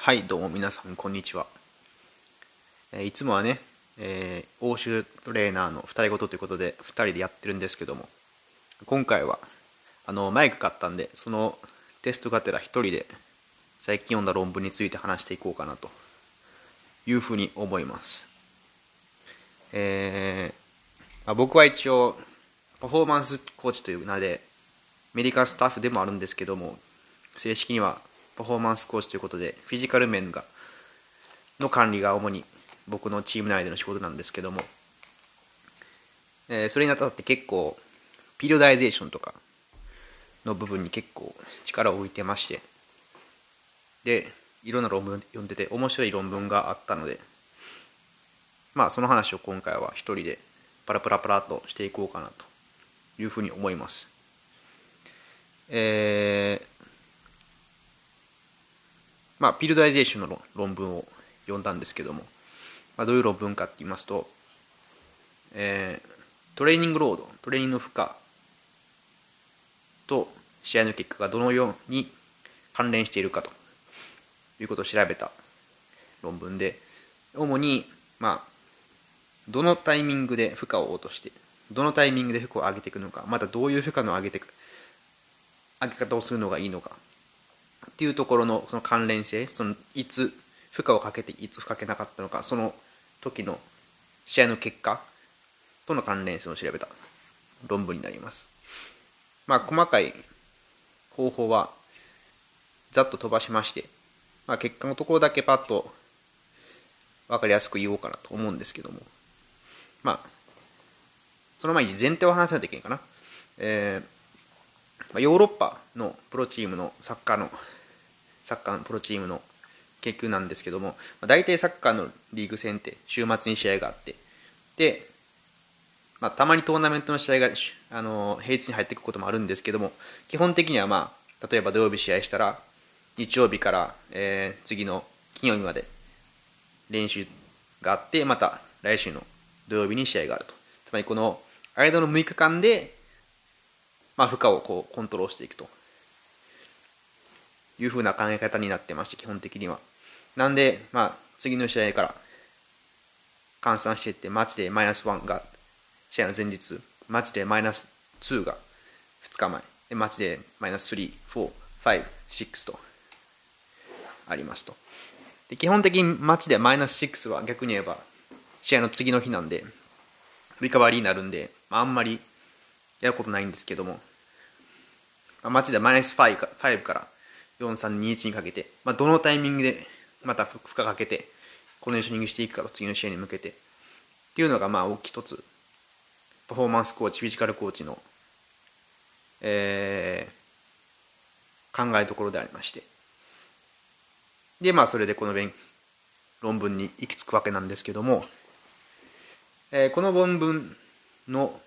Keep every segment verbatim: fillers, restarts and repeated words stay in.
はい、どうも皆さん、こんにちは。えーいつもはね、えー欧州トレーナーのふたりごとということで、ふたりでやってるんですけども、今回は、あの、マイク買ったんで、そのテストがてらひとりで、最近読んだ論文について話していこうかなというふうに思います。えーまあ、僕は一応、パフォーマンスコーチという名で、メディカルスタッフでもあるんですけども、正式にはパフォーマンスコーチということで、フィジカル面がの管理が主に僕のチーム内での仕事なんですけども、えーそれにあたって結構ピリオダイゼーションとかの部分に結構力を置いてまして、でいろんな論文読んでて面白い論文があったので、まあその話を今回は一人でパラパラパラとしていこうかなというふうに思います。えーまあピリオダイゼーションの論文を読んだんですけども、まあ、どういう論文かって言いますと、えートレーニングロード、トレーニングの負荷と試合の結果がどのように関連しているかということを調べた論文で、主に、まあ、どのタイミングで負荷を落として、どのタイミングで負荷を上げていくのか、またどういう負荷の上げていく上げ方をするのがいいのかっていうところのその関連性、そのいつ負荷をかけていつかけなかったのか、その時の試合の結果との関連性を調べた論文になります。まあ細かい方法はざっと飛ばしまして、まあ、結果のところだけパッと分かりやすく言おうかなと思うんですけども、まあその前に前提を話さないといけないかな。えー、ヨーロッパのプロチームのサッカーのサッカーのプロチームの研究なんですけども、大体サッカーのリーグ戦って週末に試合があって、で、まあ、たまにトーナメントの試合があの平日に入っていくこともあるんですけども、基本的には、まあ、例えば土曜日試合したら日曜日から、えー、次の金曜日まで練習があって、また来週の土曜日に試合があると。つまりこの間のむいかかんで、まあ、負荷をこうコントロールしていくというふうな考え方になってまして、基本的には。なんで、まあ、次の試合から換算していって、マッチでマイナスワンが試合の前日、マッチでマイナスツーがふつかまえ、でマッチでマイナススリー、フォー、ファイブ、シックスとありますと。で基本的にマッチでマイナスシックスは逆に言えば試合の次の日なんでリカバリーになるんで、まあ、あんまりやることないんですけども、まあ、マッチでマイナスごからよん、さん、に、いちにかけて、まあ、どのタイミングでまた負荷かけてコンディショニングしていくかと、次の試合に向けてっていうのがまあ大きい一つパフォーマンスコーチ、フィジカルコーチの、えー、考えどころでありまして、でまあそれでこの論文に行き着くわけなんですけども、えー、この論文の、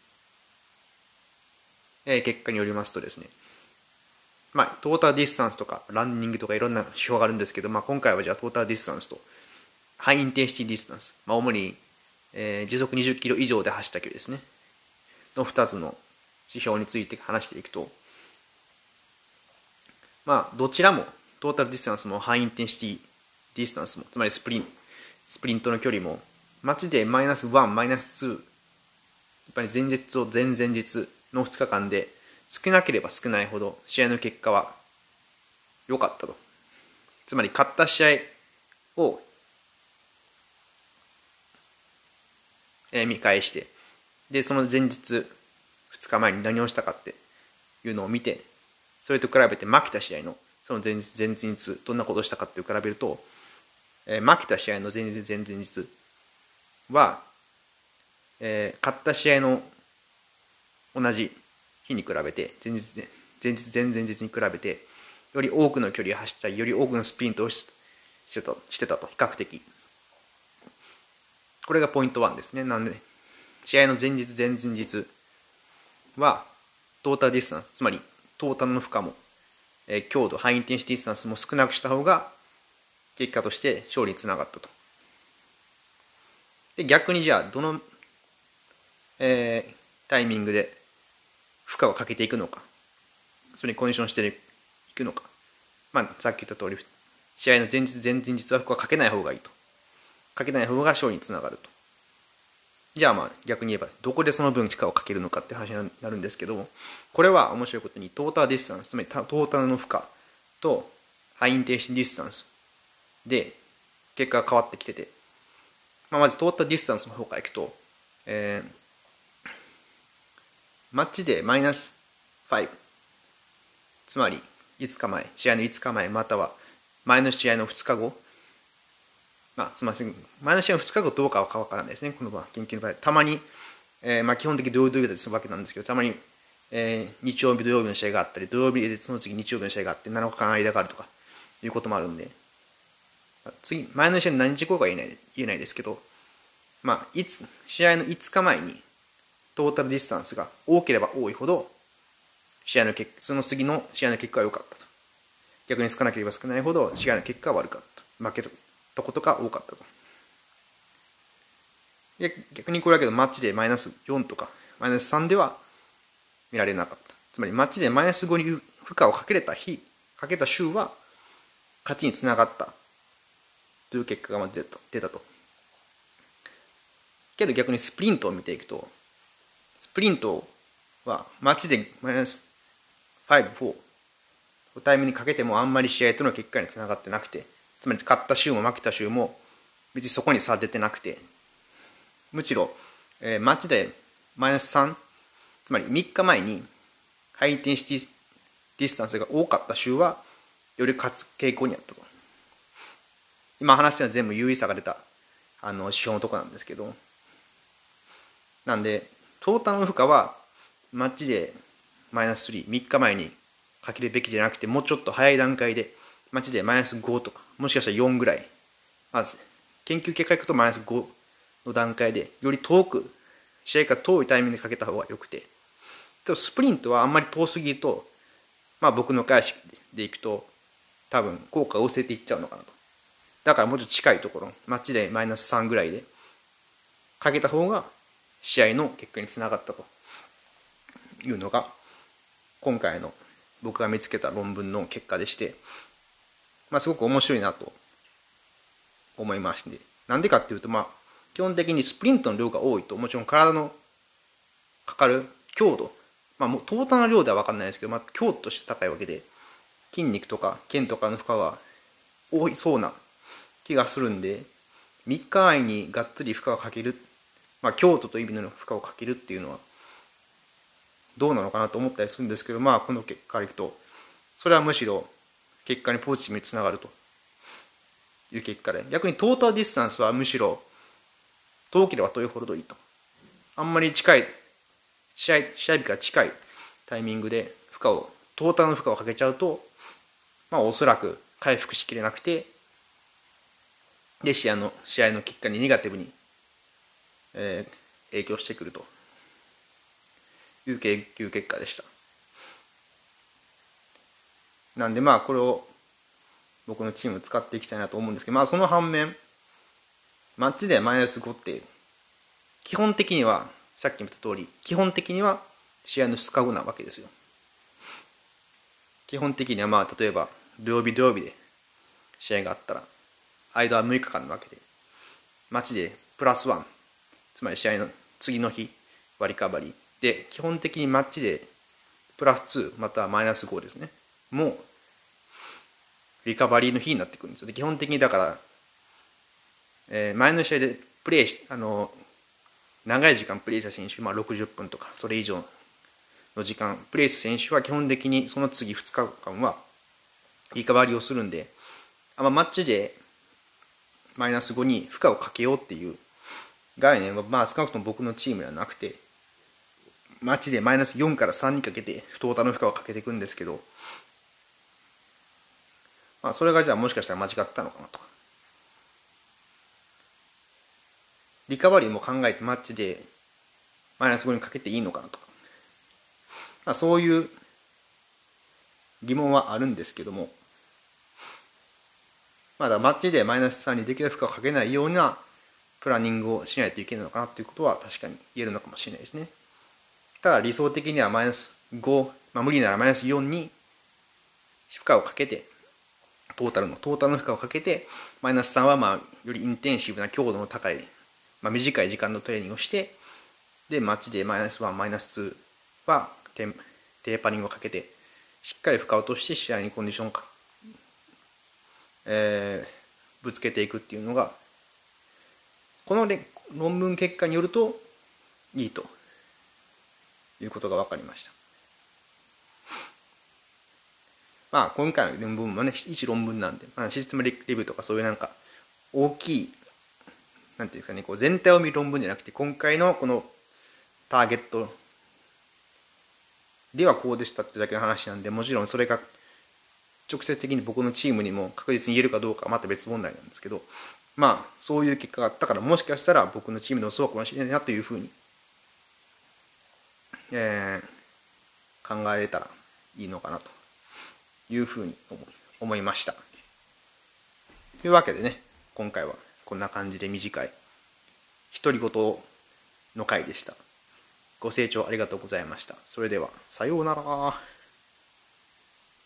えー、結果によりますとですね、まあトータルディスタンスとかランニングとかいろんな指標があるんですけど、まあ、今回はじゃあトータルディスタンスとハイインテンシティディスタンス、まあ、主に、えー、時速にじゅっキロ以上で走った距離ですねのふたつの指標について話していくと、まあどちらもトータルディスタンスもハイインテンシティディスタンスも、つまりスプリンスプリントの距離もマチでマイナスワン、マイナスツー、やっぱり前日と前々日のふつかかんで少なければ少ないほど試合の結果は良かったと。つまり勝った試合を、えー、見返して、でその前日ふつかまえに何をしたかっていうのを見て、それと比べて負けた試合のその前日前日どんなことをしたかって比べると、えー、負けた試合の前日前々日は、えー、勝った試合の同じ日に比べて前日前日前々日に比べてより多くの距離を走ったり、より多くのスプリントをしてたしてたと、比較的これがポイントワンですね。なんで試合の前日前々日はトータルディスタンス、つまりトータルの負荷も、えー、強度、ハイインテンシティディスタンスも少なくした方が結果として勝利につながったと。で逆にじゃあどの、えー、タイミングで負荷をかけていくのか、それにコンディションしていくのか、まあ、さっき言った通り試合の前日前々日は負荷はかけない方がいいと。かけない方が勝利につながると。じゃあまあ逆に言えばどこでその分力をかけるのかって話になるんですけども、これは面白いことにトータルディスタンス、つまりトータルの負荷とハイインテンシティディスタンスで結果が変わってきてて、まあ、まずトータルディスタンスの方からいくと、えー、マッチでマイナスご、つまりいつかまえ、試合のいつかまえまたは前の試合のふつかご、まあ、すみません、前の試合のふつかごどうかは分からないですね、この場合研究の場合。たまに、えーまあ、基本的に土曜日土曜日でするわけなんですけど、たまに、えー、日曜日土曜日の試合があったり、土曜日でその次日曜日の試合があってなのかかの間があるとかいうこともあるんで、次前の試合の何時後かは言えない言えないですけど、まあ、いつ試合のいつかまえにトータルディスタンスが多ければ多いほど試合の結その次の試合の結果が良かったと。逆に少なければ少ないほど試合の結果が悪かった。負けるとことが多かったと。で逆にこれだけどマッチでマイナスよんとかマイナスさんでは見られなかった。つまりマッチでマイナスごに負荷をかけれた日、かけた週は勝ちにつながったという結果がまず出たと。けど逆にスプリントを見ていくと、スプリントはマッチでマイナスご、よんタイムにかけてもあんまり試合との結果につながってなくて、つまり勝った週も負けた週も別にそこに差出てなくて、むしろ、えー、マッチでマイナスさん、つまりみっかまえにハイインテンシティディスタンスが多かった週はより勝つ傾向にあったと。今話したのは全部優位差が出たあの指標のとこなんですけど、なんでトータルの負荷はマッチでマイナスさん、みっかまえにかけるべきじゃなくて、もうちょっと早い段階でマッチでマイナスごとか、もしかしたらよんぐらい、まず研究結果いくとマイナスごの段階でより遠く、試合から遠いタイミングでかけた方がよくて、スプリントはあんまり遠すぎると、まあ僕の解釈でいくと多分効果が薄れていっちゃうのかなと。だからもうちょっと近いところ、マッチでマイナスさんぐらいでかけた方が試合の結果につながったというのが今回の僕が見つけた論文の結果でして、まあ、すごく面白いなと思いまして、なんでかっていうと、まあ基本的にスプリントの量が多いともちろん体のかかる強度、まあもうトータルの量では分かんないですけど、まあ、強度として高いわけで、筋肉とか腱とかの負荷が多いそうな気がするんで、みっかまえにがっつり負荷をかける、まあ、強度という意味での負荷をかけるっていうのはどうなのかなと思ったりするんですけど、まあこの結果からいくとそれはむしろ結果にポジティブにつながるという結果で、逆にトータルディスタンスはむしろ遠ければ遠いほどいいと。あんまり近い試合試合日から近いタイミングで負荷をトータルの負荷をかけちゃうと、まあおそらく回復しきれなくて、で試合の試合の結果にネガティブに、えー、影響してくるという研究結果でした。なんでまあこれを僕のチーム使っていきたいなと思うんですけど、まあその反面マッチでマイナスごって基本的にはさっきも言った通り基本的には試合のふつかごなわけですよ。基本的にはまあ例えば土曜日土曜日で試合があったら間はむいかかんなわけで、マッチでプラスワン、つまり試合の次の日はリカバリーで、基本的にマッチでプラスツーまたはマイナスごですね、もうリカバリーの日になってくるんですよ。で基本的にだから、えー、前の試合でプレーしあの長い時間プレーした選手、まあ、ろくじゅっぷんとかそれ以上の時間プレーした選手は基本的にその次ふつかかんはリカバリーをするんで、あまあ、マッチでマイナスごに負荷をかけようっていう概念はまあ少なくとも僕のチームではなくて、マッチでマイナスよんからさんにかけてトータルの負荷をかけていくんですけど、まあそれがじゃあもしかしたら間違ったのかなとか、リカバリーも考えてマッチでマイナスごにかけていいのかなとか、まあ、そういう疑問はあるんですけども、まだマッチでマイナスさんにできる負荷をかけないようなプランニングをしないといけないのかなということは確かに言えるのかもしれないですね。ただ理想的にはマイナスご、まあ、無理ならマイナスよんに負荷をかけてトータルのトータルの負荷をかけて、マイナスさんはまあよりインテンシブな強度の高い、まあ、短い時間のトレーニングをして、でマッチでマイナスワンマイナスツーはテーテーパリングをかけてしっかり負荷を落として試合にコンディションをか、えー、ぶつけていくっていうのがこの論文結果によるといいということが分かりました。まあ今回の論文もね一論文なんで、まあ、システムレビューとかそういうなんか大きいなんていうんですかね、こう全体を見る論文じゃなくて、今回のこのターゲットではこうでしたってだけの話なんで、もちろんそれが直接的に僕のチームにも確実に言えるかどうかはまた別問題なんですけど、まあそういう結果があったから、もしかしたら僕のチームでもそうかもしれないなというふうに、えー、考えれたらいいのかなというふうに思い、思いました。というわけでね、今回はこんな感じで短い独り言の回でした。ご清聴ありがとうございました。それではさようなら。